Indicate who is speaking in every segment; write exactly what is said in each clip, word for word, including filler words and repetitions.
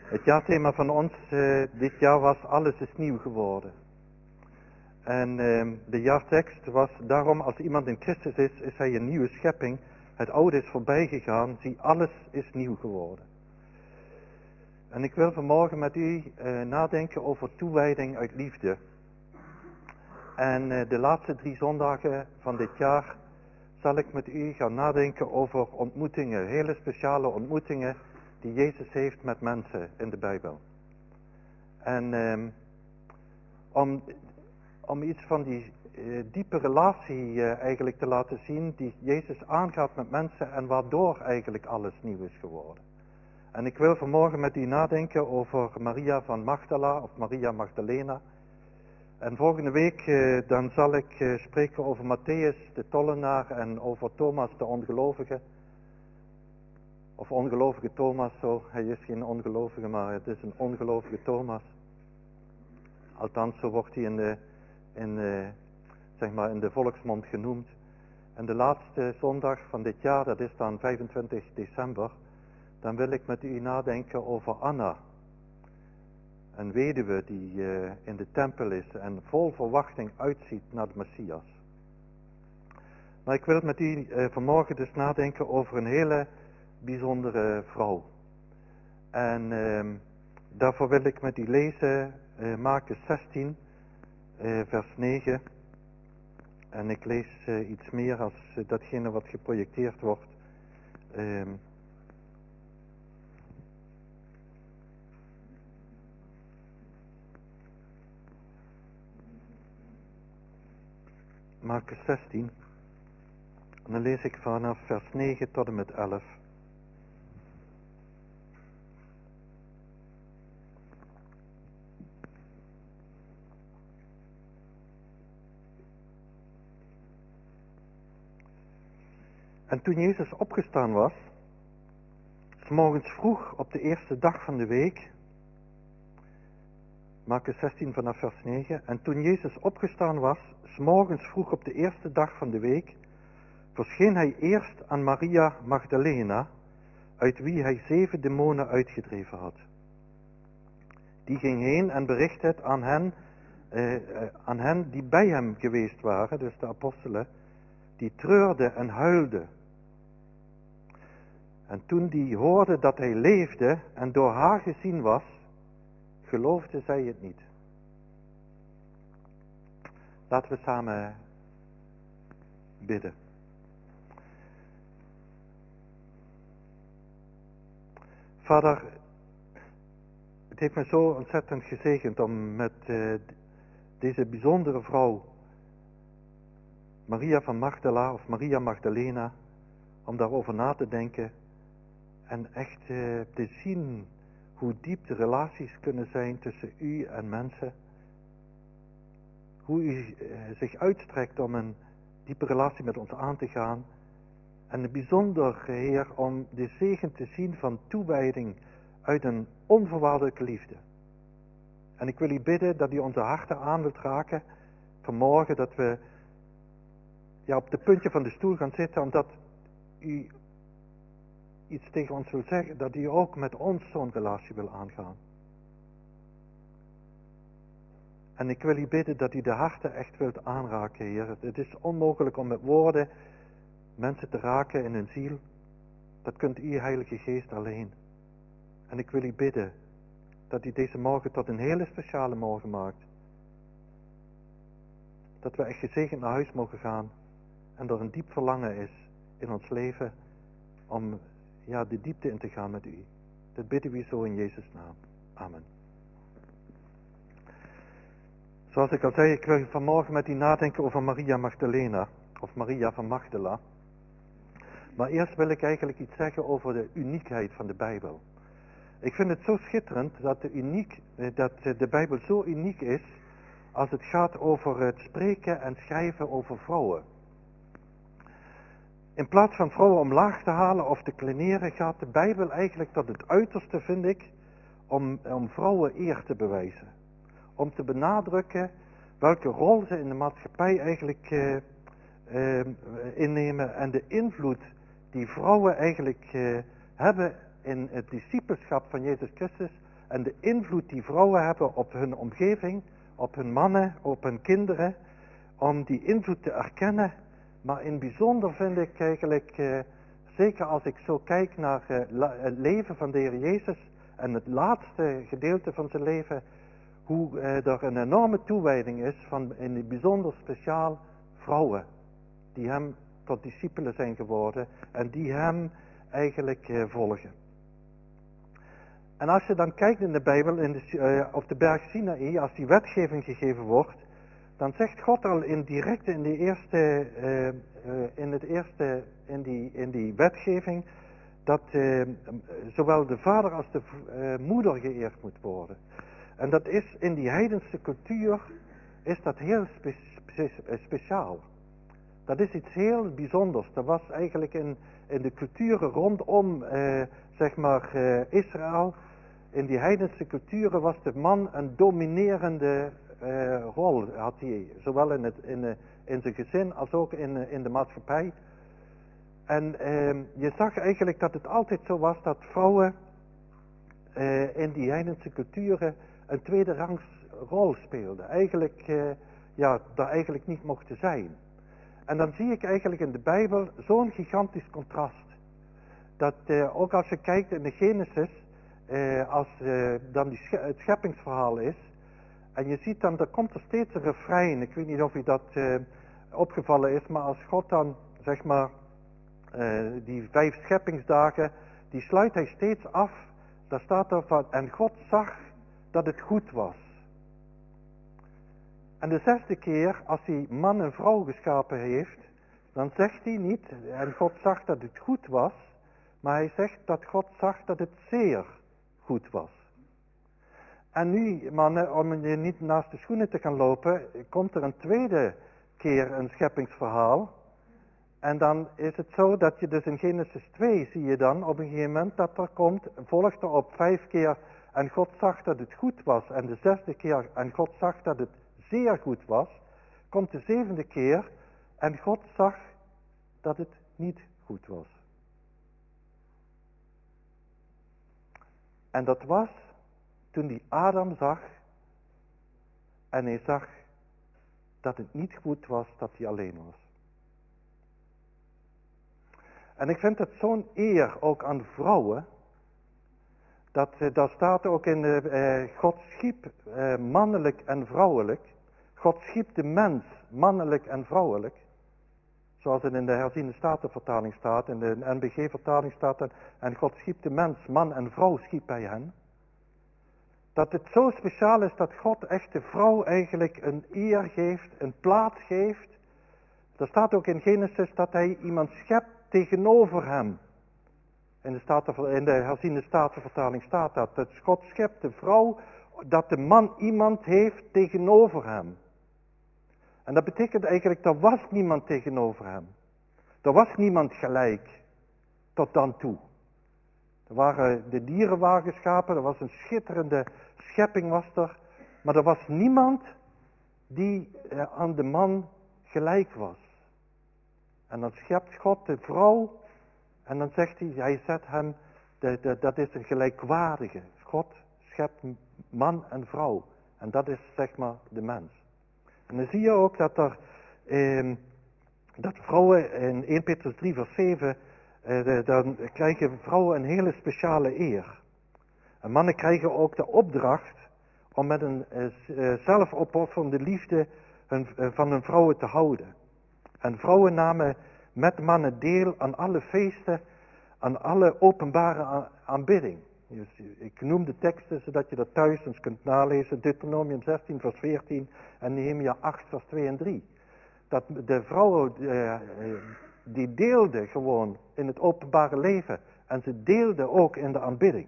Speaker 1: Het jaarthema van ons uh, dit jaar was alles is nieuw geworden. En uh, de jaartekst was daarom als iemand in Christus is, is hij een nieuwe schepping. Het oude is voorbij gegaan, zie alles is nieuw geworden. En ik wil vanmorgen met u uh, nadenken over toewijding uit liefde. En uh, de laatste drie zondagen van dit jaar zal ik met u gaan nadenken over ontmoetingen, hele speciale ontmoetingen die Jezus heeft met mensen in de Bijbel. En um, om, om iets van die uh, diepe relatie uh, eigenlijk te laten zien die Jezus aangaat met mensen en waardoor eigenlijk alles nieuw is geworden. En ik wil vanmorgen met u nadenken over Maria van Magdala of Maria Magdalena. En volgende week uh, dan zal ik uh, spreken over Matthäus de tollenaar en over Thomas de ongelovige. Of ongelovige Thomas, zo. Hij is geen ongelovige, maar het is een ongelovige Thomas. Althans, zo wordt hij in de, in, uh, zeg maar in de volksmond genoemd. En de laatste zondag van dit jaar, dat is dan vijfentwintig december, dan wil ik met u nadenken over Anna. Een weduwe die uh, in de tempel is en vol verwachting uitziet naar de Messias. Maar ik wil met u uh, vanmorgen dus nadenken over een hele bijzondere vrouw. En uh, daarvoor wil ik met u lezen uh, Markus zestien, uh, vers negen. En ik lees uh, iets meer als uh, datgene wat geprojecteerd wordt. Uh, Markus zestien. En dan lees ik vanaf vers negen tot en met elf. En toen Jezus opgestaan was, 's morgens vroeg op de eerste dag van de week, Markus zestien vanaf vers negen, en toen Jezus opgestaan was, 's morgens vroeg op de eerste dag van de week, verscheen hij eerst aan Maria Magdalena, uit wie hij zeven demonen uitgedreven had. Die ging heen en berichtte het aan hen, eh, aan hen die bij hem geweest waren, dus de apostelen, die treurden en huilden. En toen die hoorden dat hij leefde en door haar gezien was, geloofden zij het niet. Laten we samen bidden. Vader, het heeft me zo ontzettend gezegend om met uh, deze bijzondere vrouw, Maria van Magdala of Maria Magdalena, om daarover na te denken en echt uh, te zien hoe diep de relaties kunnen zijn tussen u en mensen. Hoe u uh, zich uitstrekt om een diepe relatie met ons aan te gaan. En bijzonder, Heer, om de zegen te zien van toewijding uit een onvoorwaardelijke liefde. En ik wil u bidden dat u onze harten aan wilt raken vanmorgen, dat we ja, op de puntje van de stoel gaan zitten, omdat u iets tegen ons wil zeggen, dat u ook met ons zo'n relatie wil aangaan. En ik wil u bidden dat u de harten echt wilt aanraken, Heer. Het is onmogelijk om met woorden mensen te raken in hun ziel. Dat kunt u, Heilige Geest, alleen. En ik wil u bidden dat u deze morgen tot een hele speciale morgen maakt. Dat we echt gezegend naar huis mogen gaan en er een diep verlangen is in ons leven om ja, de diepte in te gaan met u. Dat bidden we zo in Jezus' naam. Amen. Zoals ik al zei, ik wil vanmorgen met u nadenken over Maria Magdalena of Maria van Magdala. Maar eerst wil ik eigenlijk iets zeggen over de uniekheid van de Bijbel. Ik vind het zo schitterend dat de, uniek, dat de Bijbel zo uniek is als het gaat over het spreken en schrijven over vrouwen. In plaats van vrouwen omlaag te halen of te kleneren, gaat de Bijbel eigenlijk tot het uiterste, vind ik, om, om vrouwen eer te bewijzen. Om te benadrukken welke rol ze in de maatschappij eigenlijk uh, uh, innemen en de invloed die vrouwen eigenlijk uh, hebben in het discipelschap van Jezus Christus en de invloed die vrouwen hebben op hun omgeving, op hun mannen, op hun kinderen, om die invloed te erkennen. Maar in het bijzonder vind ik eigenlijk, uh, zeker als ik zo kijk naar uh, la, het leven van de Heer Jezus en het laatste gedeelte van zijn leven, hoe uh, er een enorme toewijding is van in het bijzonder speciaal vrouwen die hem tot discipelen zijn geworden en die hem eigenlijk uh, volgen. En als je dan kijkt in de Bijbel, in de, uh, op de berg Sinaï, als die wetgeving gegeven wordt, dan zegt God al in direct in die eerste, uh, uh, in het eerste, in die, in die wetgeving, dat uh, zowel de vader als de uh, moeder geëerd moet worden. En dat is in die heidense cultuur, is dat heel spe spe speciaal. Dat is iets heel bijzonders. Dat was eigenlijk in, in de culturen rondom, uh, zeg maar, uh, Israël, in die heidense culturen was de man een dominerende uh, rol, had hij, zowel in, het, in, uh, in zijn gezin als ook in, uh, in de maatschappij. En uh, je zag eigenlijk dat het altijd zo was dat vrouwen uh, in die heidense culturen een tweede rangs rol speelden. Eigenlijk, uh, ja, daar eigenlijk niet mochten zijn. En dan zie ik eigenlijk in de Bijbel zo'n gigantisch contrast. Dat uh, ook als je kijkt in de Genesis, uh, als uh, dan die sch het scheppingsverhaal is, en je ziet dan, er komt er steeds een refrein. Ik weet niet of u dat uh, opgevallen is, maar als God dan, zeg maar, uh, die vijf scheppingsdagen, die sluit hij steeds af. Daar staat er van, en God zag dat het goed was. En de zesde keer, als hij man en vrouw geschapen heeft, dan zegt hij niet, en God zag dat het goed was, maar hij zegt dat God zag dat het zeer goed was. En nu, mannen, om je niet naast de schoenen te gaan lopen, komt er een tweede keer een scheppingsverhaal. En dan is het zo dat je dus in Genesis twee zie je dan op een gegeven moment dat er komt, volgt er op vijf keer, en God zag dat het goed was, en de zesde keer, en God zag dat het zeer goed was, komt de zevende keer, en God zag dat het niet goed was. En dat was toen die Adam zag, en hij zag dat het niet goed was dat hij alleen was. En ik vind het zo'n eer ook aan vrouwen, dat uh, daar staat ook in de, uh, God schiep uh, mannelijk en vrouwelijk. God schiep de mens mannelijk en vrouwelijk. Zoals het in de herziene statenvertaling staat, in de N B G-vertaling staat er, en God schiep de mens, man en vrouw schiep hij hen. Dat het zo speciaal is dat God echt de vrouw eigenlijk een eer geeft, een plaats geeft. Er staat ook in Genesis dat hij iemand schept tegenover hem. In de, staten, in de herziene statenvertaling staat dat. Dat God schept de vrouw, dat de man iemand heeft tegenover hem. En dat betekent eigenlijk, er was niemand tegenover hem. Er was niemand gelijk, tot dan toe. Er waren, de dieren waren geschapen, er was een schitterende schepping was er. Maar er was niemand die eh, aan de man gelijk was. En dan schept God de vrouw, en dan zegt hij, hij zet hem, de, de, dat is een gelijkwaardige. God schept man en vrouw. En dat is zeg maar de mens. En dan zie je ook dat er, eh, dat vrouwen in Eerste Petrus drie vers zeven, eh, de, dan krijgen vrouwen een hele speciale eer. En mannen krijgen ook de opdracht om met een eh, zelfopofferende liefde hun, eh, van hun vrouwen te houden. En vrouwen namen met mannen deel aan alle feesten, aan alle openbare aanbidding. Dus ik noem de teksten zodat je dat thuis eens kunt nalezen. Deuteronomium zestien vers veertien en Nehemia acht vers twee en drie. Dat de vrouwen eh, die deelden gewoon in het openbare leven. En ze deelden ook in de aanbidding.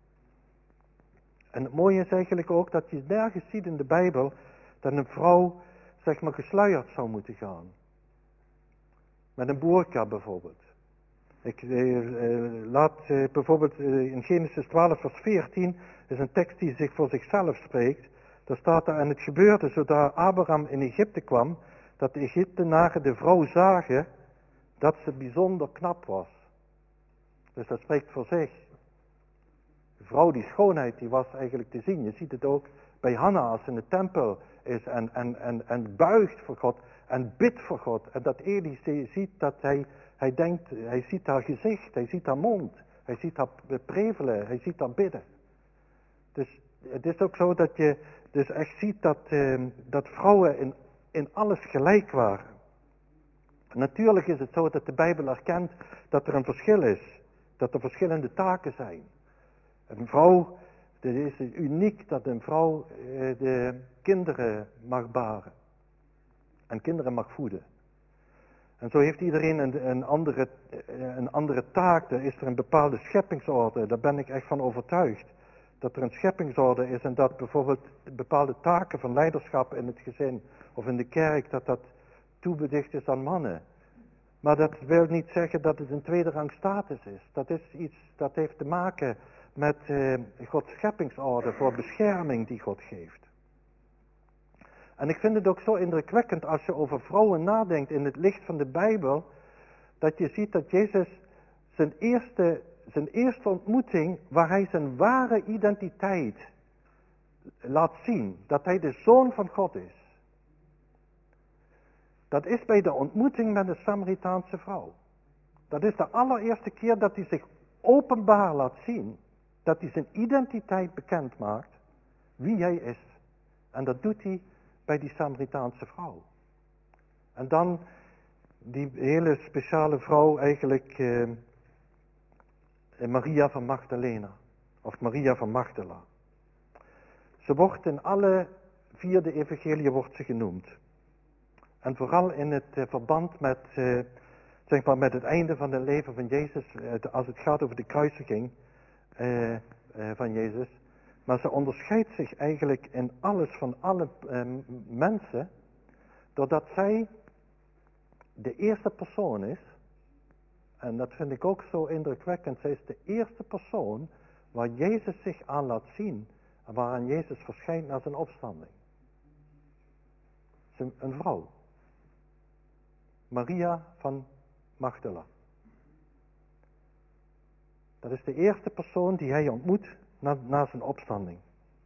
Speaker 1: En het mooie is eigenlijk ook dat je nergens ziet in de Bijbel dat een vrouw zeg maar gesluierd zou moeten gaan. Met een boerka bijvoorbeeld. Ik eh, eh, laat eh, bijvoorbeeld eh, in Genesis twaalf vers veertien, is een tekst die zich voor zichzelf spreekt. Daar staat er, en het gebeurde zodra Abraham in Egypte kwam, dat de Egyptenaren de vrouw zagen dat ze bijzonder knap was. Dus dat spreekt voor zich. vrouw, die schoonheid, die was eigenlijk te zien. Je ziet het ook bij Hanna als ze in de tempel is en, en, en, en buigt voor God en bidt voor God. En dat Eli ziet dat hij, hij denkt, hij ziet haar gezicht, hij ziet haar mond, hij ziet haar prevelen, hij ziet haar bidden. Dus het is ook zo dat je dus echt ziet dat, eh, dat vrouwen in, in alles gelijk waren. Natuurlijk is het zo dat de Bijbel erkent dat er een verschil is. Dat er verschillende taken zijn. Een vrouw, het is uniek dat een vrouw eh, de kinderen mag baren. En kinderen mag voeden. En zo heeft iedereen een, een, andere, een andere taak. Er is er een bepaalde scheppingsorde. Daar ben ik echt van overtuigd. Dat er een scheppingsorde is en dat bijvoorbeeld bepaalde taken van leiderschap in het gezin of in de kerk, dat dat toebedicht is aan mannen. Maar dat wil niet zeggen dat het een tweede rang status is. Dat is iets dat heeft te maken met eh, Gods scheppingsorde voor bescherming die God geeft. En ik vind het ook zo indrukwekkend als je over vrouwen nadenkt in het licht van de Bijbel, dat je ziet dat Jezus zijn eerste, zijn eerste ontmoeting, waar hij zijn ware identiteit laat zien, dat hij de Zoon van God is. Dat is bij de ontmoeting met de Samaritaanse vrouw. Dat is de allereerste keer dat hij zich openbaar laat zien, dat hij zijn identiteit bekend maakt, wie hij is. En dat doet hij bij die Samaritaanse vrouw. En dan die hele speciale vrouw eigenlijk, eh, Maria van Magdalena, of Maria van Magdala. Ze wordt in alle vier de evangelieën wordt ze genoemd. En vooral in het uh, verband met, uh, zeg maar met het einde van het leven van Jezus, uh, als het gaat over de kruisiging uh, uh, van Jezus. Maar ze onderscheidt zich eigenlijk in alles van alle uh, mensen, doordat zij de eerste persoon is. En dat vind ik ook zo indrukwekkend. Zij is de eerste persoon waar Jezus zich aan laat zien. En waaraan Jezus verschijnt na zijn opstanding. Ze, een vrouw. Maria van Magdala. Dat is de eerste persoon die hij ontmoet na, na zijn opstanding.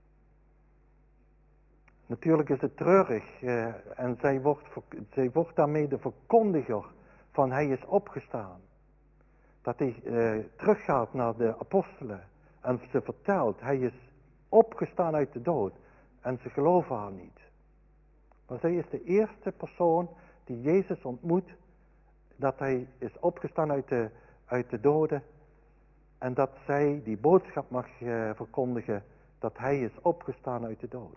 Speaker 1: Natuurlijk is het treurig uh, en zij wordt, zij wordt daarmee de verkondiger van hij is opgestaan. Dat hij uh, teruggaat naar de apostelen en ze vertelt hij is opgestaan uit de dood en ze geloven haar niet. Maar zij is de eerste persoon die Jezus ontmoet, dat hij is opgestaan uit de, uit de doden en dat zij die boodschap mag uh, verkondigen dat hij is opgestaan uit de dood.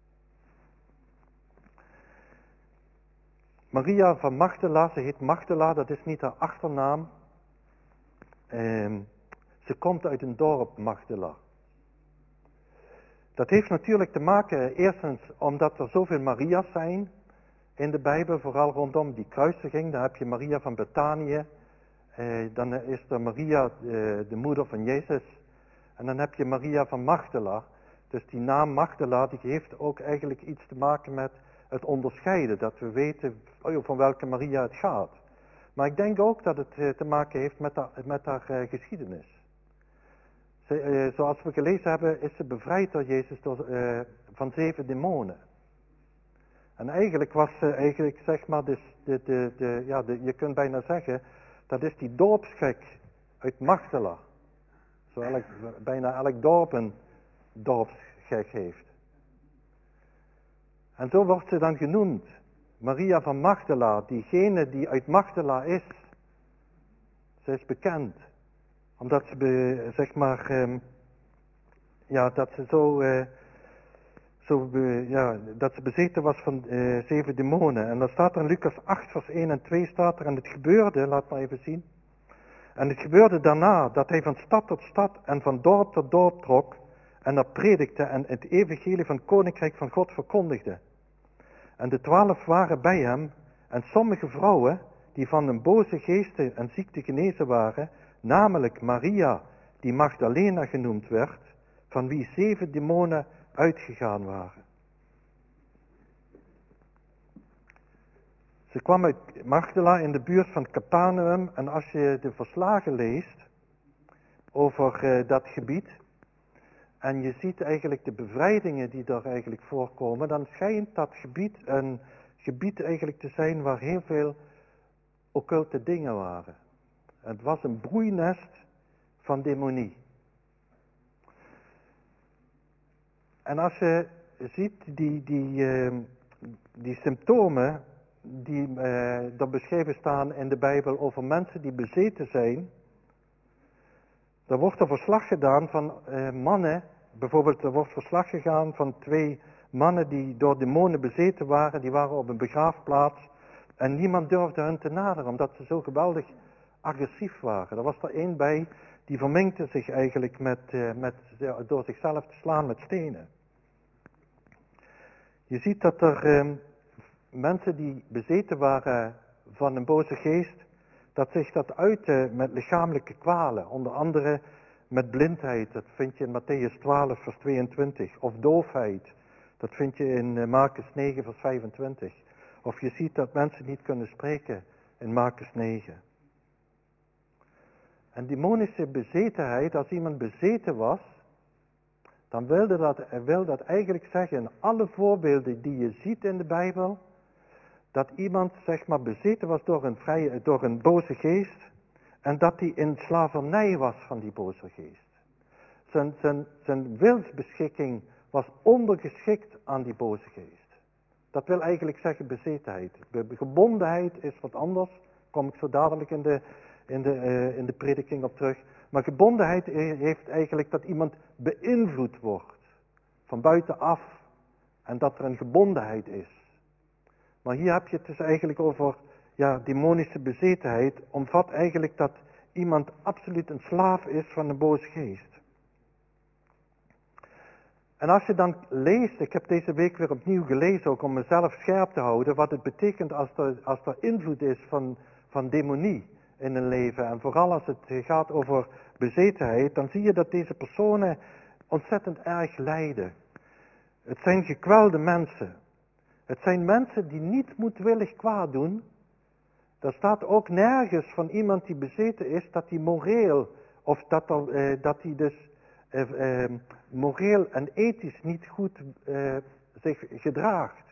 Speaker 1: Maria van Magdala, ze heet Magdala, dat is niet haar achternaam. Uh, ze komt uit een dorp Magdala. Dat heeft natuurlijk te maken, eerstens omdat er zoveel Maria's zijn in de Bijbel, vooral rondom die kruisiging. Dan heb je Maria van Betanië, eh, dan is er Maria, eh, de moeder van Jezus. En dan heb je Maria van Magdala. Dus die naam Magdala, die heeft ook eigenlijk iets te maken met het onderscheiden. Dat we weten van welke Maria het gaat. Maar ik denk ook dat het eh, te maken heeft met haar, met haar eh, geschiedenis. Ze, eh, zoals we gelezen hebben, is ze bevrijd door Jezus door, eh, van zeven demonen. En eigenlijk was ze eigenlijk, zeg maar, de, de, de, de, ja, de, je kunt bijna zeggen, dat is die dorpsgek uit Magdala. Zo elk, bijna elk dorp een dorpsgek heeft. En zo wordt ze dan genoemd. Maria van Magdala, diegene die uit Magdala is. Ze is bekend. Omdat ze, be, zeg maar, um, ja, dat ze zo, uh, zo be, ja, dat ze bezeten was van uh, zeven demonen. En dan staat er in Lucas acht vers één en twee staat er, en het gebeurde, laat maar even zien. En het gebeurde daarna dat hij van stad tot stad en van dorp tot dorp trok en er predikte en het evangelie van het koninkrijk van God verkondigde. En de twaalf waren bij hem en sommige vrouwen die van een boze geesten en ziekte genezen waren, namelijk Maria, die Magdalena genoemd werd, van wie zeven demonen uitgegaan waren. Ze kwam uit Magdala in de buurt van Capernaum en als je de verslagen leest over uh, dat gebied, en je ziet eigenlijk de bevrijdingen die daar eigenlijk voorkomen, dan schijnt dat gebied een gebied eigenlijk te zijn waar heel veel occulte dingen waren. Het was een broeinest van demonie. En als je ziet die, die, uh, die symptomen die uh, er beschreven staan in de Bijbel over mensen die bezeten zijn, dan wordt er verslag gedaan van uh, mannen, bijvoorbeeld er wordt verslag gegaan van twee mannen die door demonen bezeten waren, die waren op een begraafplaats en niemand durfde hen te naderen omdat ze zo geweldig agressief waren. Er was er één bij die verminkte zich eigenlijk met, uh, met, uh, door zichzelf te slaan met stenen. Je ziet dat er uh, mensen die bezeten waren van een boze geest, dat zich dat uitte met lichamelijke kwalen, onder andere met blindheid, dat vind je in Matthäus twaalf vers tweeëntwintig, of doofheid, dat vind je in uh, Marcus negen vers vijfentwintig. Of je ziet dat mensen niet kunnen spreken in Marcus negen. En demonische bezetenheid, als iemand bezeten was, dan wilde dat, wil dat eigenlijk zeggen, in alle voorbeelden die je ziet in de Bijbel, dat iemand zeg maar bezeten was door een, vrije, door een boze geest, en dat hij in slavernij was van die boze geest. Zijn, zijn, zijn wilsbeschikking was ondergeschikt aan die boze geest. Dat wil eigenlijk zeggen bezetenheid. Gebondenheid is wat anders, daar kom ik zo dadelijk in de, in de, uh, in de prediking op terug. Maar gebondenheid heeft eigenlijk dat iemand beïnvloed wordt, van buitenaf, en dat er een gebondenheid is. Maar hier heb je het dus eigenlijk over, ja, demonische bezetenheid, omvat eigenlijk dat iemand absoluut een slaaf is van een boze geest. En als je dan leest, ik heb deze week weer opnieuw gelezen, ook om mezelf scherp te houden, wat het betekent als er, als er invloed is van, van demonie in een leven. En vooral als het gaat over bezetenheid, dan zie je dat deze personen ontzettend erg lijden. Het zijn gekwelde mensen. Het zijn mensen die niet moedwillig kwaad doen. Er staat ook nergens van iemand die bezeten is, dat hij moreel, of dat, er, eh, dat hij dus eh, eh, moreel en ethisch niet goed eh, zich gedraagt.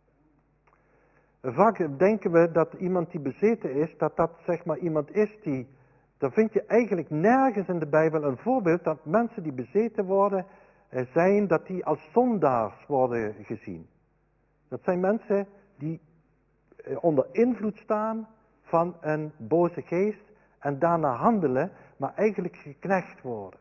Speaker 1: Vaak denken we dat iemand die bezeten is, dat dat zeg maar iemand is die, dan vind je eigenlijk nergens in de Bijbel een voorbeeld dat mensen die bezeten worden, eh, zijn, dat die als zondaars worden gezien. Dat zijn mensen die onder invloed staan van een boze geest en daarna handelen, maar eigenlijk geknecht worden.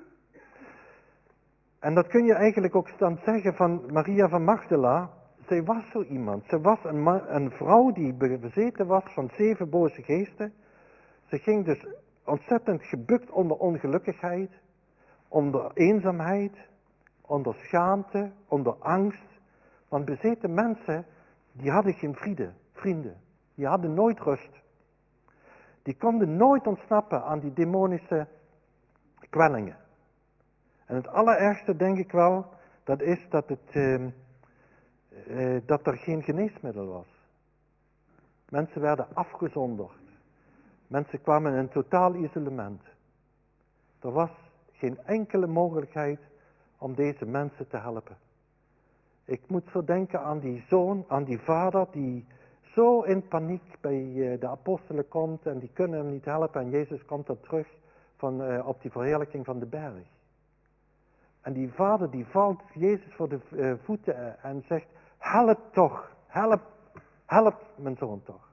Speaker 1: En dat kun je eigenlijk ook dan zeggen van Maria van Magdala. Zij was zo iemand. Ze was een, man, een vrouw die bezeten was van zeven boze geesten. Ze ging dus ontzettend gebukt onder ongelukkigheid, onder eenzaamheid, onder schaamte, onder angst. Want bezeten mensen, die hadden geen vrienden, vrienden. Die hadden nooit rust. Die konden nooit ontsnappen aan die demonische kwellingen. En het allerergste denk ik wel, dat is dat, het, uh, uh, dat er geen geneesmiddel was. Mensen werden afgezonderd. Mensen kwamen in een totaal isolement. Er was geen enkele mogelijkheid om deze mensen te helpen. Ik moet zo denken aan die zoon, aan die vader die zo in paniek bij de apostelen komt en die kunnen hem niet helpen en Jezus komt dan terug van, uh, op die verheerlijking van de berg. En die vader die valt Jezus voor de uh, voeten en zegt, help toch, help, help mijn zoon toch.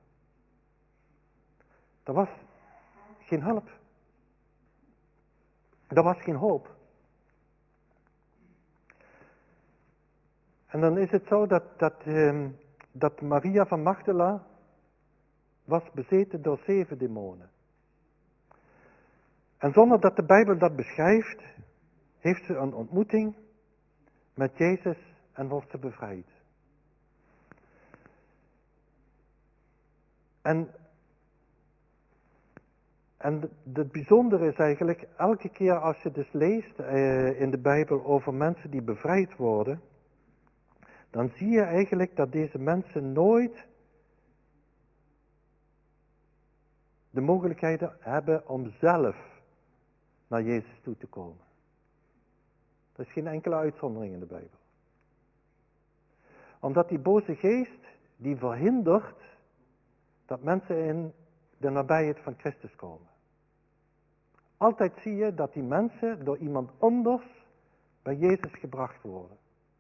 Speaker 1: Er was geen hulp. Er was geen hoop. En dan is het zo dat, dat, um, dat Maria van Magdala was bezeten door zeven demonen. En zonder dat de Bijbel dat beschrijft, heeft ze een ontmoeting met Jezus en wordt ze bevrijd. En, en het bijzondere is eigenlijk, elke keer als je dus leest uh, in de Bijbel over mensen die bevrijd worden, dan zie je eigenlijk dat deze mensen nooit de mogelijkheid hebben om zelf naar Jezus toe te komen.
Speaker 2: Er is geen enkele uitzondering in de Bijbel. Omdat die boze geest, die verhindert dat mensen in de nabijheid van Christus komen. Altijd zie je dat die mensen door iemand anders bij Jezus gebracht worden.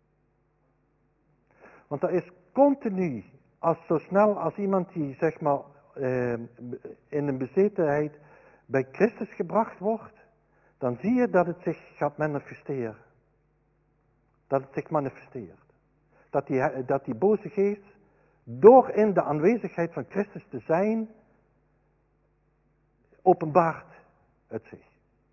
Speaker 2: Want er is continu, als zo snel als iemand die zeg maar eh, in een bezetenheid bij Christus gebracht wordt, dan zie je dat het zich gaat manifesteren. Dat het zich manifesteert. Dat die, dat die boze geest, door in de aanwezigheid van Christus te zijn, openbaart het zich.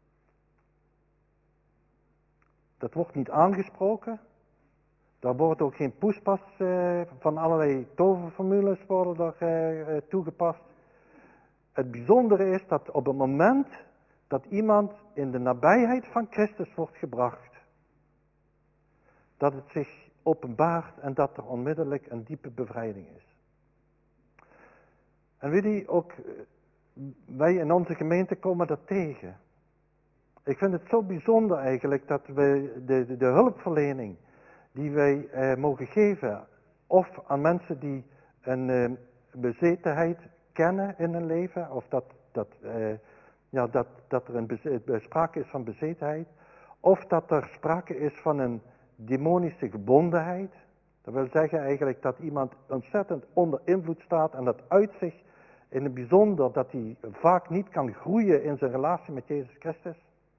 Speaker 2: Dat wordt niet aangesproken. Daar wordt ook geen poespas uh, van allerlei toverformules worden er uh, toegepast. Het bijzondere is dat op het moment dat iemand in de nabijheid van Christus wordt gebracht, dat het zich openbaart en dat er onmiddellijk een diepe bevrijding is. En weet je, ook wij in onze gemeente komen dat tegen. Ik vind het zo bijzonder eigenlijk dat we de, de, de hulpverlening die wij eh, mogen geven, of aan mensen die een eh, bezetenheid kennen in hun leven, of dat, dat, eh, ja, dat, dat er een bezet, sprake is van bezetenheid, of dat er sprake is van een demonische gebondenheid. Dat wil zeggen eigenlijk dat iemand ontzettend onder invloed staat en dat uit zich in het bijzonder dat hij vaak niet kan groeien in zijn relatie met Jezus Christus.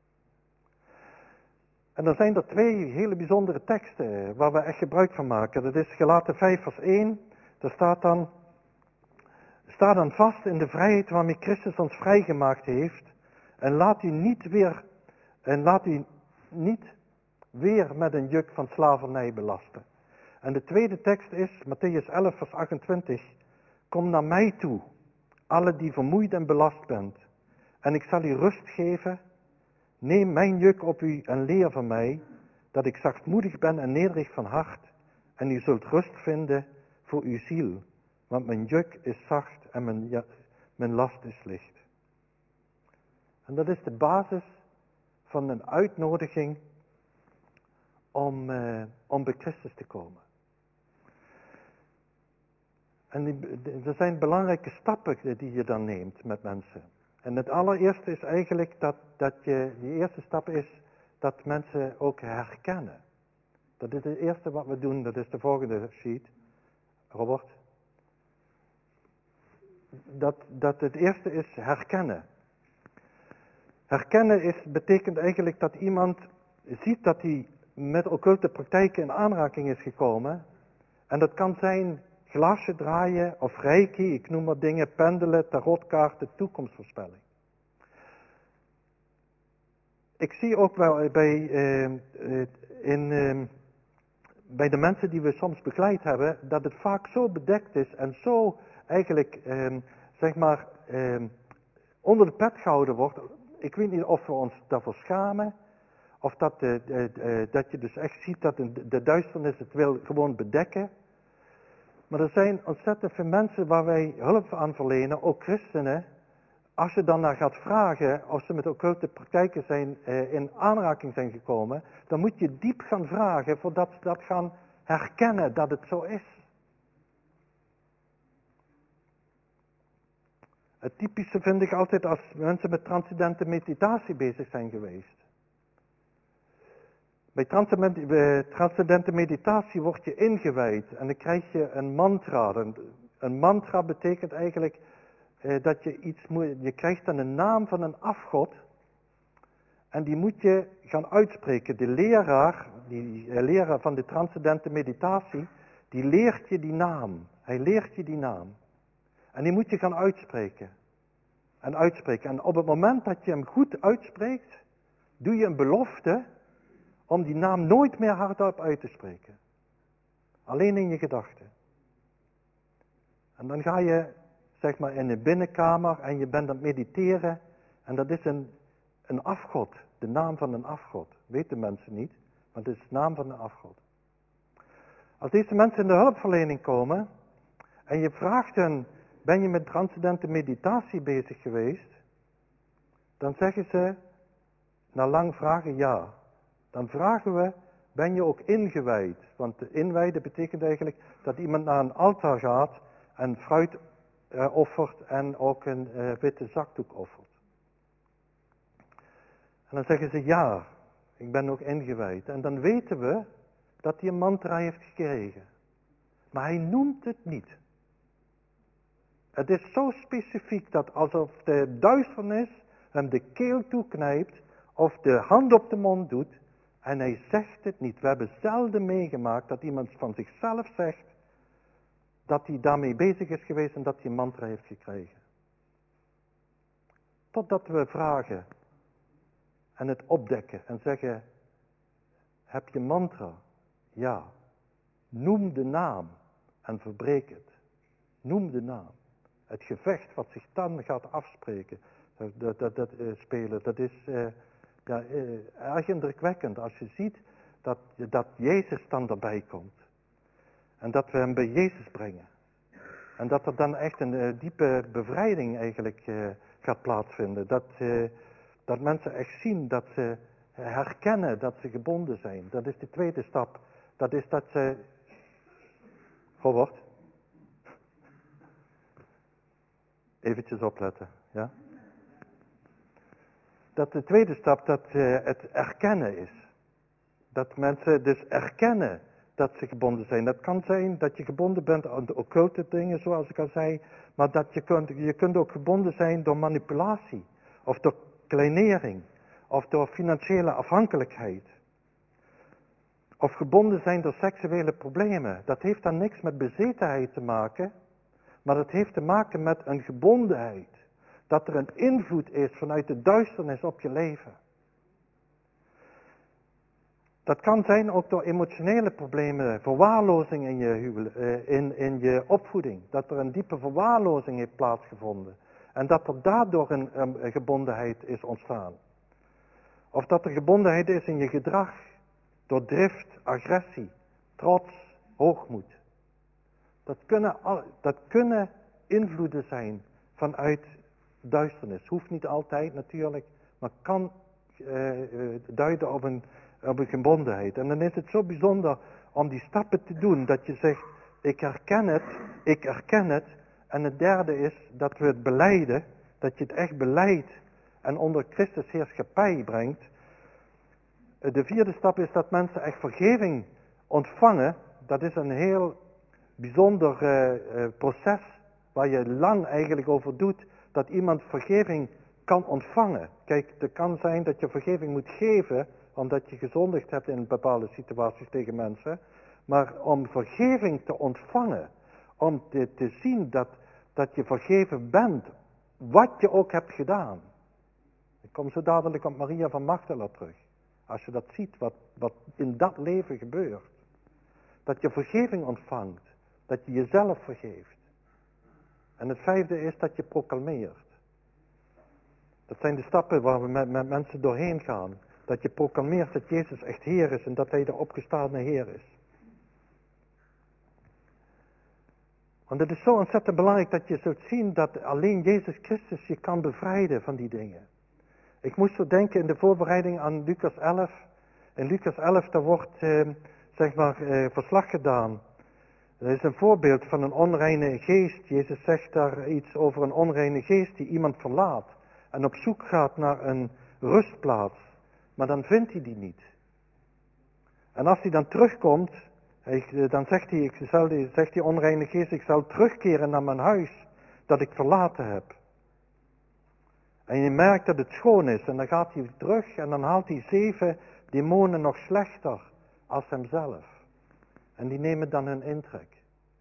Speaker 2: En dan zijn er twee hele bijzondere teksten waar we echt gebruik van maken. Dat is Galaten vijf vers één. Daar staat dan, sta dan vast in de vrijheid waarmee Christus ons vrijgemaakt heeft. En laat u niet weer, en laat u niet weer met een juk van slavernij belasten. En de tweede tekst is Mattheüs elf vers achtentwintig. Kom naar mij toe, alle die vermoeid en belast bent. En ik zal u rust geven. Neem mijn juk op u en leer van mij, dat ik zachtmoedig ben en nederig van hart, en u zult rust vinden voor uw ziel, want mijn juk is zacht en mijn, ja, mijn last is licht. En dat is de basis van een uitnodiging om, uh, om bij Christus te komen. En die, er zijn belangrijke stappen die je dan neemt met mensen. En het allereerste is eigenlijk dat, dat je, die eerste stap is dat mensen ook herkennen. Dat is het eerste wat we doen, dat is de volgende sheet. Robert. Dat, dat het eerste is herkennen. Herkennen is, betekent eigenlijk dat iemand ziet dat hij met occulte praktijken in aanraking is gekomen. En dat kan zijn glaasje draaien of reiki, ik noem maar dingen, pendelen, tarotkaarten, toekomstvoorspelling. Ik zie ook wel bij, uh, in, uh, bij de mensen die we soms begeleid hebben, dat het vaak zo bedekt is en zo eigenlijk, uh, zeg maar, uh, onder de pet gehouden wordt. Ik weet niet of we ons daarvoor schamen, of dat, uh, uh, uh, dat je dus echt ziet dat de, de duisternis het wil gewoon bedekken. Maar er zijn ontzettend veel mensen waar wij hulp aan verlenen, ook christenen. Als je dan naar gaat vragen of ze met occulte praktijken zijn, eh, in aanraking zijn gekomen, dan moet je diep gaan vragen voordat ze dat gaan herkennen dat het zo is. Het typische vind ik altijd als mensen met transcendente meditatie bezig zijn geweest. Bij transcendente meditatie word je ingewijd en dan krijg je een mantra. Een mantra betekent eigenlijk eh, dat je iets moet, je krijgt dan een naam van een afgod en die moet je gaan uitspreken. De leraar, die uh, leraar van de transcendente meditatie, die leert je die naam. Hij leert je die naam. En die moet je gaan uitspreken. En uitspreken. En op het moment dat je hem goed uitspreekt, doe je een belofte om die naam nooit meer hardop uit te spreken. Alleen in je gedachten. En dan ga je, zeg maar, in de binnenkamer en je bent aan het mediteren. En dat is een, een afgod. De naam van een afgod. Weten mensen niet, maar het is de naam van een afgod. Als deze mensen in de hulpverlening komen en je vraagt hen, ben je met transcendente meditatie bezig geweest? Dan zeggen ze, na lang vragen, ja. Dan vragen we, ben je ook ingewijd? Want de inwijden betekent eigenlijk dat iemand naar een altaar gaat en fruit uh, offert en ook een uh, witte zakdoek offert. En dan zeggen ze ja, ik ben ook ingewijd. En dan weten we dat hij een mantra heeft gekregen. Maar hij noemt het niet. Het is zo specifiek dat alsof de duisternis hem de keel toeknijpt of de hand op de mond doet en hij zegt het niet. We hebben zelden meegemaakt dat iemand van zichzelf zegt dat hij daarmee bezig is geweest en dat hij een mantra heeft gekregen. Totdat we vragen en het opdekken en zeggen, heb je mantra? Ja. Noem de naam en verbreek het. Noem de naam. Het gevecht wat zich dan gaat afspreken, dat, dat, dat uh, spelen, dat is uh, ja, uh, erg indrukwekkend als je ziet dat, dat Jezus dan erbij komt. En dat we hem bij Jezus brengen. En dat er dan echt een uh, diepe bevrijding eigenlijk uh, gaat plaatsvinden. Dat, uh, dat mensen echt zien dat ze herkennen dat ze gebonden zijn. Dat is de tweede stap. Dat is dat ze... Robert? Eventjes opletten, ja? Dat de tweede stap, dat uh, het erkennen is. Dat mensen dus erkennen dat ze gebonden zijn. Dat kan zijn dat je gebonden bent aan de occulte dingen, zoals ik al zei. Maar dat je kunt, je kunt ook gebonden zijn door manipulatie. Of door kleinering. Of door financiële afhankelijkheid. Of gebonden zijn door seksuele problemen. Dat heeft dan niks met bezetenheid te maken. Maar dat heeft te maken met een gebondenheid. Dat er een invloed is vanuit de duisternis op je leven. Dat kan zijn ook door emotionele problemen, verwaarlozing in je, huwelijk, in, in je opvoeding. Dat er een diepe verwaarlozing heeft plaatsgevonden. En dat er daardoor een, een gebondenheid is ontstaan. Of dat er gebondenheid is in je gedrag. Door drift, agressie, trots, hoogmoed. Dat kunnen, dat kunnen invloeden zijn vanuit duisternis. Hoeft niet altijd natuurlijk, maar kan uh, duiden op een, op een gebondenheid. En dan is het zo bijzonder om die stappen te doen, dat je zegt, ik herken het, ik herken het. En het derde is dat we het belijden, dat je het echt beleidt en onder Christus heerschappij brengt. De vierde stap is dat mensen echt vergeving ontvangen. Dat is een heel bijzonder uh, uh, proces waar je lang eigenlijk over doet. Dat iemand vergeving kan ontvangen. Kijk, het kan zijn dat je vergeving moet geven omdat je gezondigd hebt in bepaalde situaties tegen mensen. Maar om vergeving te ontvangen, om te, te zien dat, dat je vergeven bent, wat je ook hebt gedaan. Ik kom zo dadelijk op Maria van Magdala terug. Als je dat ziet, wat, wat in dat leven gebeurt. Dat je vergeving ontvangt. Dat je jezelf vergeeft. En het vijfde is dat je proclameert. Dat zijn de stappen waar we met, met mensen doorheen gaan. Dat je proclameert dat Jezus echt Heer is en dat Hij de opgestane Heer is. Want het is zo ontzettend belangrijk dat je zult zien dat alleen Jezus Christus je kan bevrijden van die dingen. Ik moest zo denken in de voorbereiding aan Lucas elf. In Lucas elf daar wordt eh, zeg maar eh, verslag gedaan. Er is een voorbeeld van een onreine geest. Jezus zegt daar iets over een onreine geest die iemand verlaat. En op zoek gaat naar een rustplaats. Maar dan vindt hij die niet. En als hij dan terugkomt, hij, dan zegt hij, ik zal, zegt die onreine geest, ik zal terugkeren naar mijn huis dat ik verlaten heb. En je merkt dat het schoon is en dan gaat hij terug en dan haalt hij zeven demonen nog slechter als hemzelf. En die nemen dan hun intrek.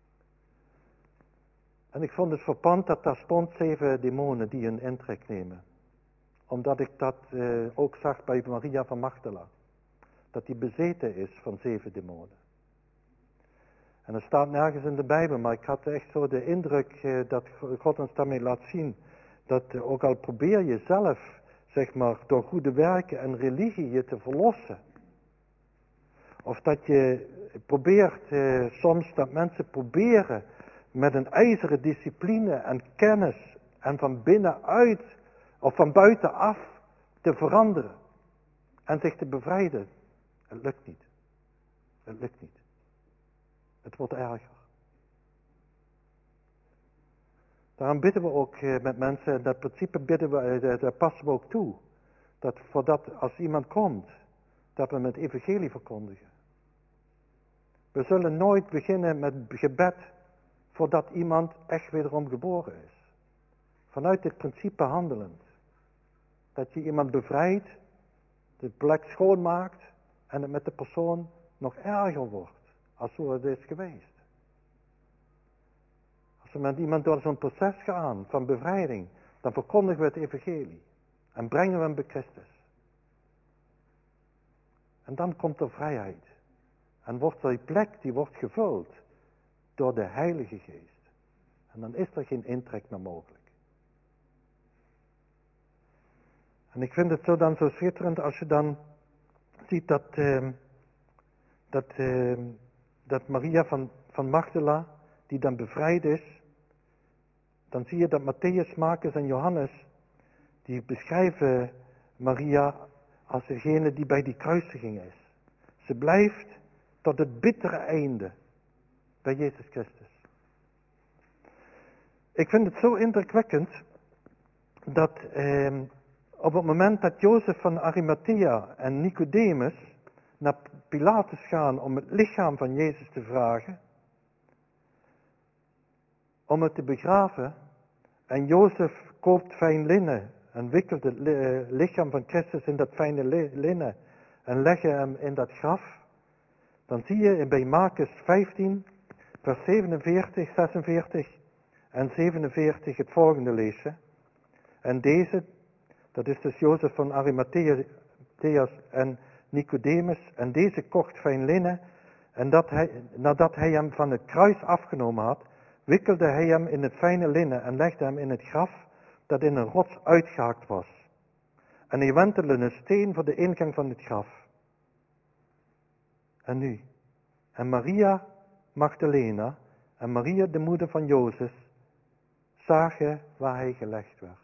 Speaker 2: En ik vond het verpand dat daar stond zeven demonen die hun intrek nemen. Omdat ik dat uh, ook zag bij Maria van Magdala. Dat die bezeten is van zeven demonen. En dat staat nergens in de Bijbel, maar ik had echt zo de indruk uh, dat God ons daarmee laat zien. Dat uh, ook al probeer je zelf, zeg maar, door goede werken en religie je te verlossen. Of dat je probeert, uh, soms dat mensen proberen met een ijzeren discipline en kennis en van binnenuit of van buitenaf te veranderen en zich te bevrijden. Het lukt niet. Het lukt niet. Het wordt erger. Daarom bidden we ook met mensen, dat principe bidden we, daar passen we ook toe. Dat voordat als iemand komt, dat we met evangelie verkondigen. We zullen nooit beginnen met gebed voordat iemand echt wederom geboren is. Vanuit dit principe handelend. Dat je iemand bevrijdt, de plek schoonmaakt en het met de persoon nog erger wordt. Als zo het is geweest. Als we met iemand door zo'n proces gaan van bevrijding, dan verkondigen we het evangelie. En brengen we hem bij Christus. En dan komt er vrijheid. En wordt die plek, die wordt gevuld door de Heilige Geest. En dan is er geen intrek meer mogelijk. En ik vind het zo dan zo schitterend als je dan ziet dat, uh, dat, uh, dat Maria van, van Magdala, die dan bevrijd is, dan zie je dat Matthäus, Marcus en Johannes, die beschrijven Maria als degene die bij die kruisiging is. Ze blijft tot het bittere einde bij Jezus Christus. Ik vind het zo indrukwekkend dat eh, op het moment dat Jozef van Arimathea en Nicodemus naar Pilatus gaan om het lichaam van Jezus te vragen, om het te begraven, en Jozef koopt fijn linnen en wikkelt het lichaam van Christus in dat fijne linnen en legt hem in dat graf, dan zie je bij Marcus vijftien, vers zevenenveertig, zesenveertig en zevenenveertig het volgende lezen. En deze, dat is dus Jozef van Arimatheas en Nicodemus, en deze kocht fijn linnen, en dat hij, nadat hij hem van het kruis afgenomen had, wikkelde hij hem in het fijne linnen en legde hem in het graf dat in een rots uitgehaakt was. En hij wentelde een steen voor de ingang van het graf. En nu, en Maria Magdalena en Maria de moeder van Jozef zagen waar hij gelegd werd.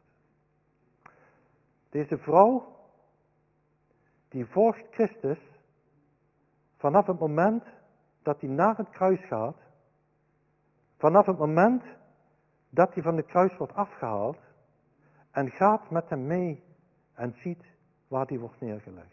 Speaker 2: Deze vrouw, die volgt Christus vanaf het moment dat hij naar het kruis gaat, vanaf het moment dat hij van het kruis wordt afgehaald en gaat met hem mee en ziet waar hij wordt neergelegd.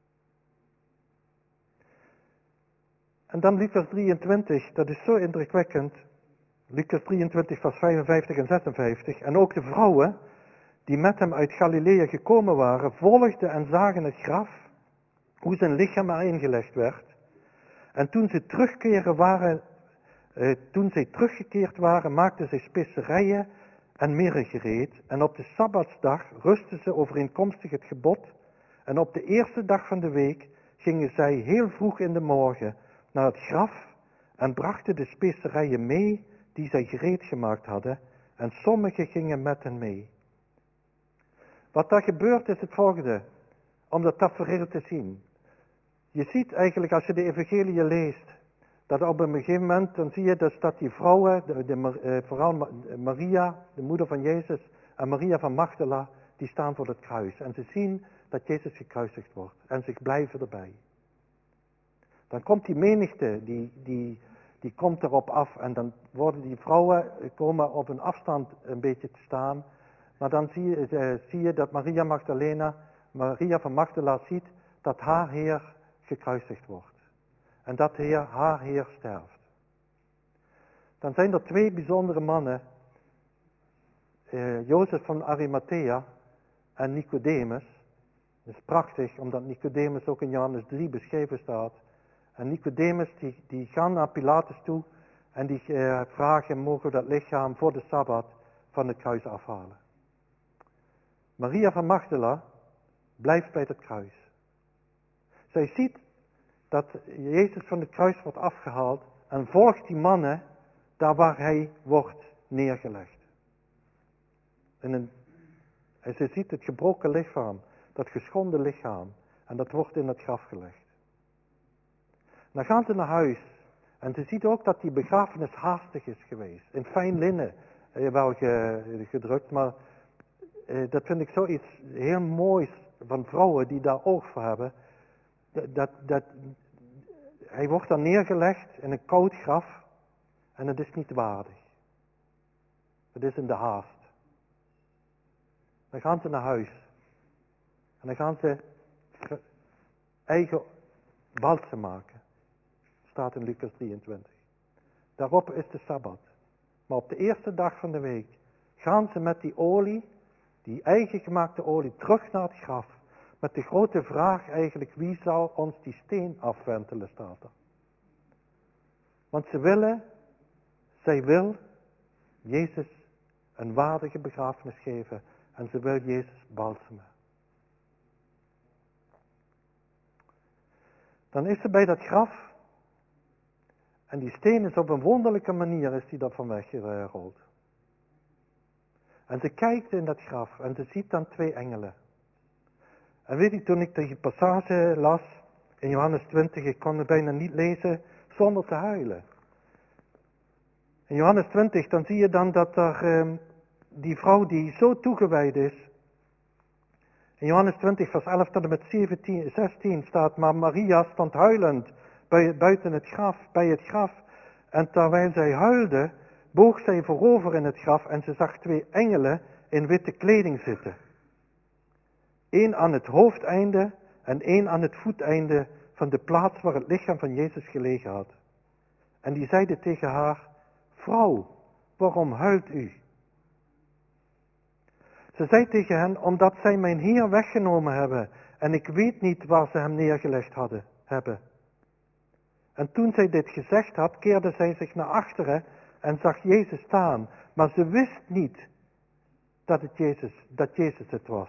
Speaker 2: En dan Lucas drieëntwintig, dat is zo indrukwekkend. Lucas drieëntwintig, vers vijfenvijftig en zesenvijftig. En ook de vrouwen die met hem uit Galilea gekomen waren, volgden en zagen het graf, hoe zijn lichaam erin gelegd werd. En toen ze terugkeren waren, eh, toen zij teruggekeerd waren, maakten zij specerijen en mirre gereed. En op de Sabbatsdag rustten ze overeenkomstig het gebod. En op de eerste dag van de week gingen zij heel vroeg in de morgen naar het graf en brachten de specerijen mee die zij gereed gemaakt hadden. En sommigen gingen met hen mee. Wat daar gebeurt is het volgende, om dat tafereel te zien. Je ziet eigenlijk als je de evangelie leest, dat op een gegeven moment, dan zie je dus dat die vrouwen, de, de, uh, vooral Maria, de moeder van Jezus, en Maria van Magdala, die staan voor het kruis. En ze zien dat Jezus gekruisigd wordt en zich blijven erbij. Dan komt die menigte, die, die, die komt erop af en dan worden die vrouwen, komen op een afstand een beetje te staan. Maar dan zie je, uh, zie je dat Maria Magdalena, Maria van Magdala ziet dat haar Heer gekruisigd wordt. En dat Heer, haar Heer sterft. Dan zijn er twee bijzondere mannen, uh, Jozef van Arimathea en Nicodemus. Dat is prachtig, omdat Nicodemus ook in Johannes drie beschreven staat. En Nicodemus, die, die gaan naar Pilatus toe en die uh, vragen, mogen we dat lichaam voor de Sabbat van het kruis afhalen. Maria van Magdala blijft bij het kruis. Zij ziet dat Jezus van het kruis wordt afgehaald en volgt die mannen daar waar hij wordt neergelegd. En, een, en ze ziet het gebroken lichaam, dat geschonden lichaam, en dat wordt in het graf gelegd. Dan gaan ze naar huis en ze ziet ook dat die begrafenis haastig is geweest. In fijn linnen eh, wel ge, gedrukt, maar eh, dat vind ik zoiets heel moois van vrouwen die daar oog voor hebben. Dat, dat, dat, hij wordt dan neergelegd in een koud graf en het is niet waardig. Het is in de haast. Dan gaan ze naar huis. En dan gaan ze eigen balsem maken. Staat in Lucas drieëntwintig. Daarop is de Sabbat. Maar op de eerste dag van de week gaan ze met die olie, die eigen gemaakte olie, terug naar het graf. Met de grote vraag eigenlijk, wie zal ons die steen afwentelen, staat er. Want ze willen, zij wil Jezus een waardige begrafenis geven. En ze wil Jezus balsemen. Dan is ze bij dat graf. En die steen is op een wonderlijke manier is die daarvan weggerold. En ze kijkt in dat graf en ze ziet dan twee engelen. En weet je, toen ik die passage las in Johannes twintig, ik kon het bijna niet lezen zonder te huilen. In Johannes twintig, dan zie je dan dat er um, die vrouw die zo toegewijd is. In Johannes twintig, vers elf tot en met zeventien, zestien staat, maar Maria stond huilend bij, buiten het graf, bij het graf. En terwijl zij huilde, boog zij voorover in het graf en ze zag twee engelen in witte kleding zitten. Eén aan het hoofdeinde en één aan het voeteinde van de plaats waar het lichaam van Jezus gelegen had. En die zeiden tegen haar, vrouw, waarom huilt u? Ze zei tegen hen, omdat zij mijn Heer weggenomen hebben en ik weet niet waar ze hem neergelegd hadden, hebben. En toen zij dit gezegd had, keerde zij zich naar achteren en zag Jezus staan. Maar ze wist niet dat, het Jezus, dat Jezus het was.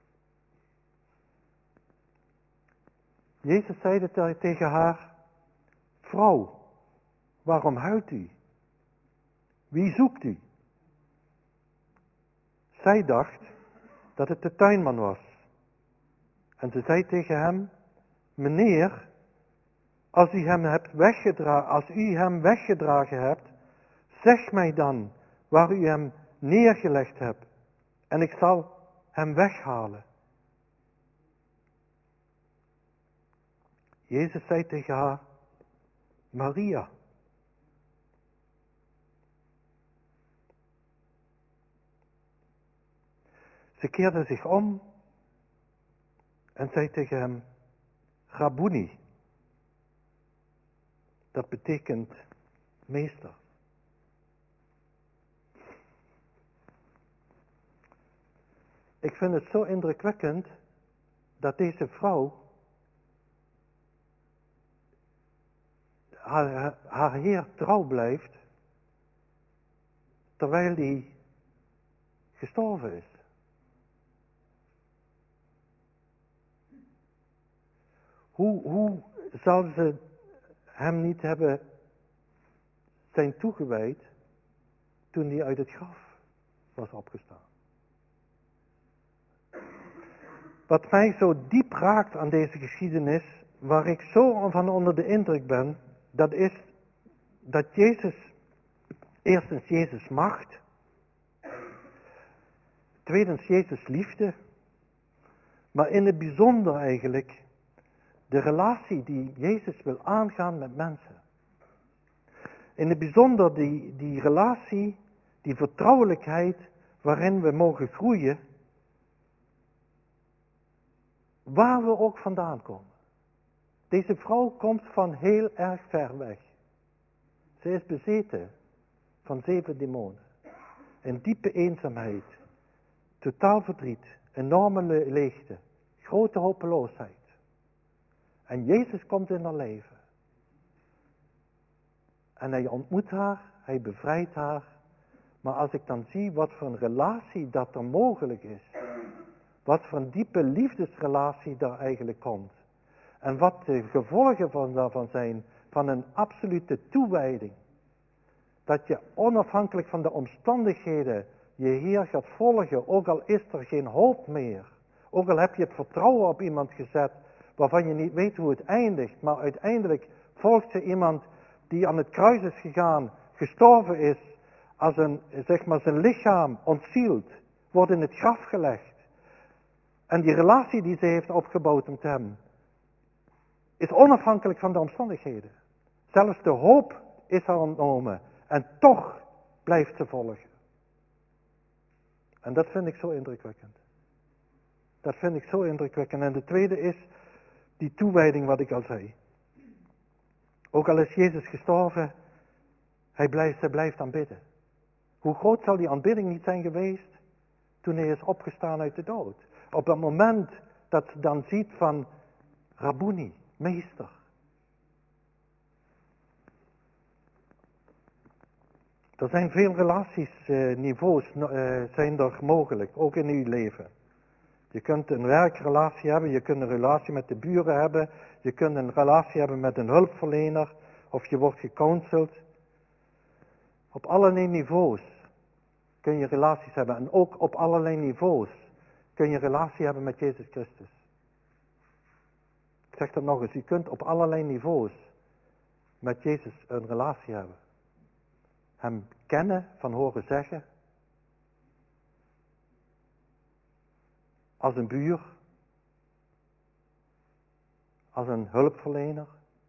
Speaker 2: Jezus zeide tegen haar, vrouw, waarom huilt u? Wie zoekt u? Zij dacht dat het de tuinman was. En ze zei tegen hem, meneer, als u hem hebt weggedragen, als u hem weggedragen hebt, zeg mij dan waar u hem neergelegd hebt en ik zal hem weghalen. Jezus zei tegen haar, Maria. Ze keerde zich om en zei tegen hem, Rabboni. Dat betekent meester. Ik vind het zo indrukwekkend dat deze vrouw haar, haar Heer trouw blijft terwijl hij gestorven is. Hoe, hoe zal ze hem niet hebben zijn toegewijd toen hij uit het graf was opgestaan? Wat mij zo diep raakt aan deze geschiedenis, waar ik zo van onder de indruk ben, dat is dat Jezus, eerstens Jezus macht, tweedens Jezus liefde, maar in het bijzonder eigenlijk de relatie die Jezus wil aangaan met mensen. In het bijzonder die, die relatie, die vertrouwelijkheid waarin we mogen groeien, waar we ook vandaan komen. Deze vrouw komt van heel erg ver weg. Ze is bezeten van zeven demonen. In diepe eenzaamheid, totaal verdriet, enorme le- leegte, grote hopeloosheid. En Jezus komt in haar leven. En hij ontmoet haar, hij bevrijdt haar. Maar als ik dan zie wat voor een relatie dat er mogelijk is. Wat voor een diepe liefdesrelatie daar eigenlijk komt. En wat de gevolgen van daarvan zijn, van een absolute toewijding. Dat je onafhankelijk van de omstandigheden je Heer gaat volgen, ook al is er geen hoop meer. Ook al heb je het vertrouwen op iemand gezet, waarvan je niet weet hoe het eindigt. Maar uiteindelijk volgt je iemand die aan het kruis is gegaan, gestorven is, als een, zeg maar, zijn lichaam ontzield, wordt in het graf gelegd. En die relatie die ze heeft opgebouwd met hem, is onafhankelijk van de omstandigheden. Zelfs de hoop is haar ontnomen en toch blijft ze volgen. En dat vind ik zo indrukwekkend. Dat vind ik zo indrukwekkend. En de tweede is die toewijding wat ik al zei. Ook al is Jezus gestorven, hij blijft, hij blijft aanbidden. Hoe groot zal die aanbidding niet zijn geweest toen hij is opgestaan uit de dood. Op het moment dat ze dan ziet van Rabboni, meester. Er zijn veel relaties, eh, niveaus eh, zijn er mogelijk, ook in uw leven. Je kunt een werkrelatie hebben, je kunt een relatie met de buren hebben, je kunt een relatie hebben met een hulpverlener, of je wordt gecounseld. Op allerlei niveaus kun je relaties hebben en ook op allerlei niveaus kun je relatie hebben met Jezus Christus. Ik zeg dat nog eens, je kunt op allerlei niveaus met Jezus een relatie hebben. Hem kennen, van horen zeggen. Als een buur. Als een hulpverlener.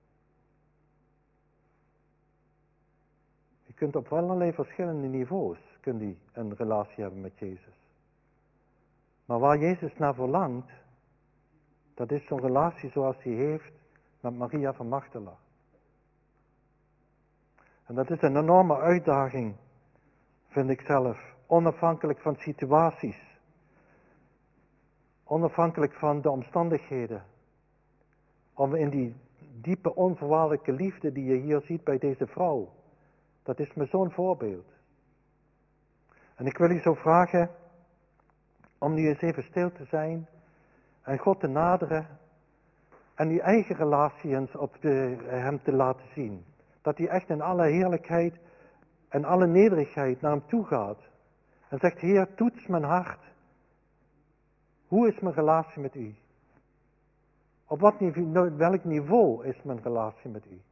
Speaker 2: Je kunt op allerlei verschillende niveaus kunt u een relatie hebben met Jezus. Maar waar Jezus naar verlangt, dat is zo'n relatie zoals hij heeft met Maria van Magdala. En dat is een enorme uitdaging, vind ik zelf. Onafhankelijk van situaties. Onafhankelijk van de omstandigheden. Om in die diepe onvoorwaardelijke liefde die je hier ziet bij deze vrouw. Dat is me zo'n voorbeeld. En ik wil u zo vragen om nu eens even stil te zijn en God te naderen en uw eigen relatie eens op de, hem te laten zien. Dat hij echt in alle heerlijkheid en alle nederigheid naar hem toe gaat. En zegt, Heer, toets mijn hart. Hoe is mijn relatie met u? Op wat niveau, welk niveau is mijn relatie met u?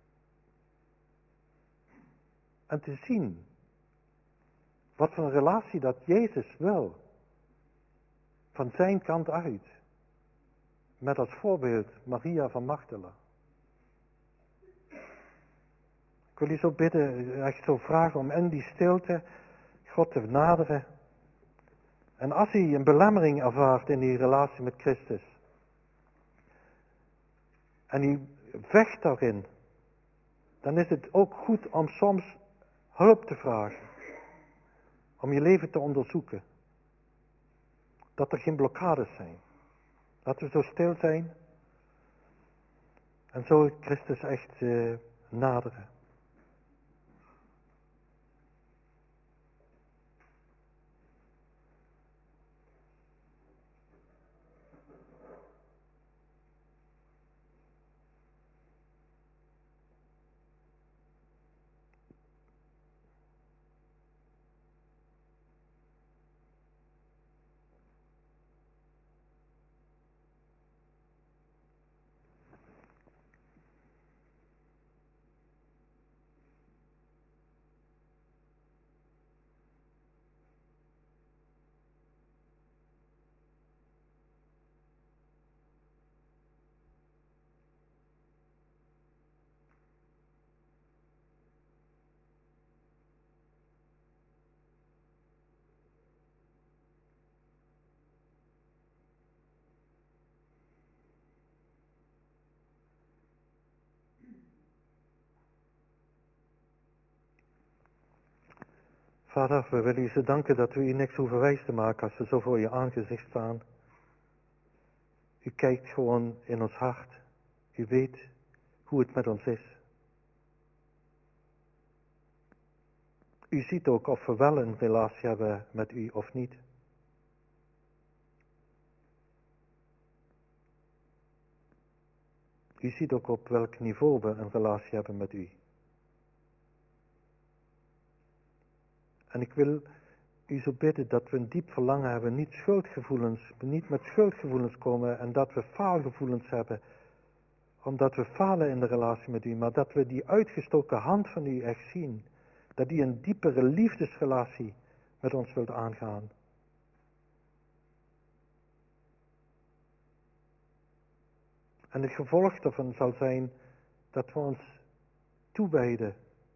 Speaker 2: En te zien wat voor een relatie dat Jezus wil. Van zijn kant uit. Met als voorbeeld Maria van Magdala. Ik wil u zo bidden, echt zo vragen om in die stilte God te naderen. En als u een belemmering ervaart in die relatie met Christus. En u vecht daarin. Dan is het ook goed om soms hulp te vragen. Om je leven te onderzoeken. Dat er geen blokkades zijn. Laten we zo stil zijn. En zo Christus echt uh, naderen. Vader, we willen u zo danken dat we u niks hoeven wijs te maken als we zo voor je aangezicht staan. U kijkt gewoon in ons hart. U weet hoe het met ons is. U ziet ook of we wel een relatie hebben met u of niet. U ziet ook op welk niveau we een relatie hebben met u. En ik wil u zo bidden dat we een diep verlangen hebben, niet schuldgevoelens, niet met schuldgevoelens komen en dat we faalgevoelens hebben, omdat we falen in de relatie met u, maar dat we die uitgestoken hand van u echt zien, dat u een diepere liefdesrelatie met ons wilt aangaan. En het gevolg daarvan zal zijn dat we ons toewijden.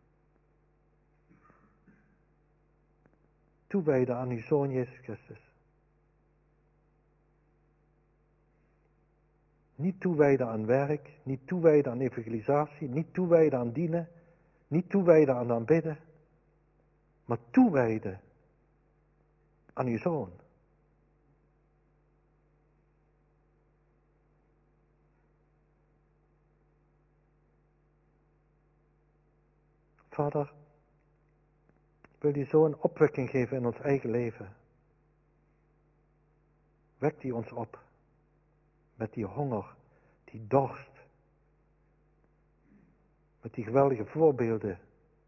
Speaker 2: Toewijden aan uw Zoon Jezus Christus. Niet toewijden aan werk, niet toewijden aan evangelisatie, niet toewijden aan dienen, niet toewijden aan aanbidden, maar toewijden aan uw Zoon. Vader, wil u zo een opwekking geven in ons eigen leven. Wekt die ons op met die honger, die dorst, met die geweldige voorbeelden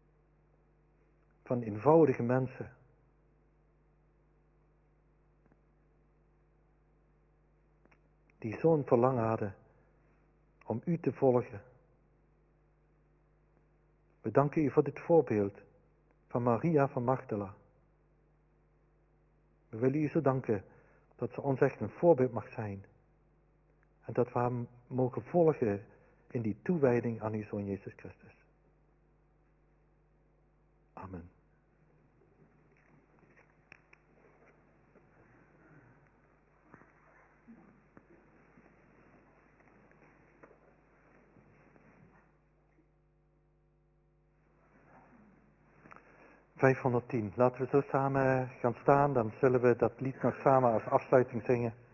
Speaker 2: van eenvoudige mensen. Die zo'n verlangen hadden om u te volgen. We danken u voor dit voorbeeld van Maria van Magdala. We willen u zo danken dat ze ons echt een voorbeeld mag zijn. En dat we hem mogen volgen in die toewijding aan uw Zoon Jezus Christus. Amen. vijfhonderdtien. Laten we zo samen gaan staan, dan zullen we dat lied nog samen als afsluiting zingen.